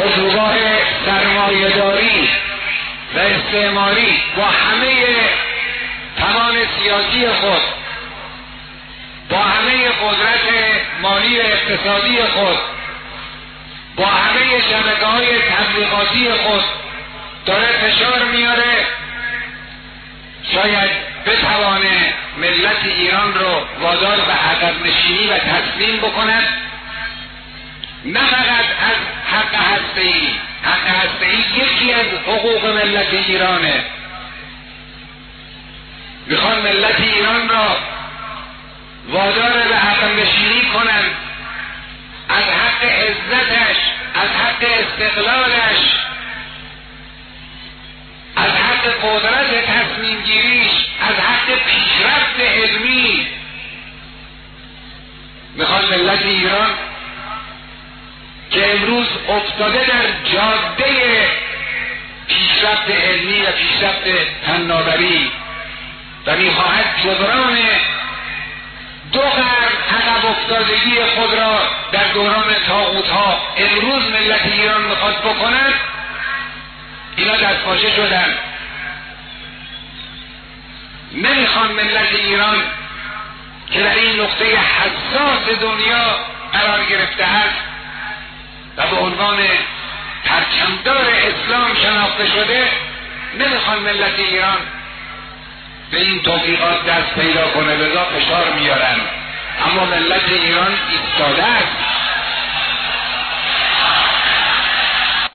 اردوگاه سرمایه‌داری و استعماری با همه توان سیاسی خود، با همه قدرت مالی و اقتصادی خود، با همه شبکه‌های تبلیغاتی خود داره فشار میاره شاید بتوانه ملت ایران رو وادار به عقب نشینی و تسلیم بکند، نه فقط از حق هسته‌ای. حق هسته‌ای یکی از حقوق ملت ایرانه. میخوان ملت ایران را وادار به عقب نشینی کنند، از حق عزتش، از حق استقلالش، از حق قدرت تصمیم گیریش، از حق پیشرفت علمی. میخوان ملت ایران که امروز افتاده در جاده پیشرفت علمی و پیشرفت فناوری و میخواهد جبران دو قرن عقب افتادگی خود را در دوران طاغوت‌ها امروز ملت ایران میخواد بکند، اینا دستپاچه شدن. نمیخوان ملت ایران که در این نقطه حساس دنیا قرار گرفته است و به عنوان پرچمدار اسلام شناخته شده، نمیخوان ملت ایران به این توفیقات دست پیدا کنه، لذا فشار میارن. اما ملت ایران ایستاده است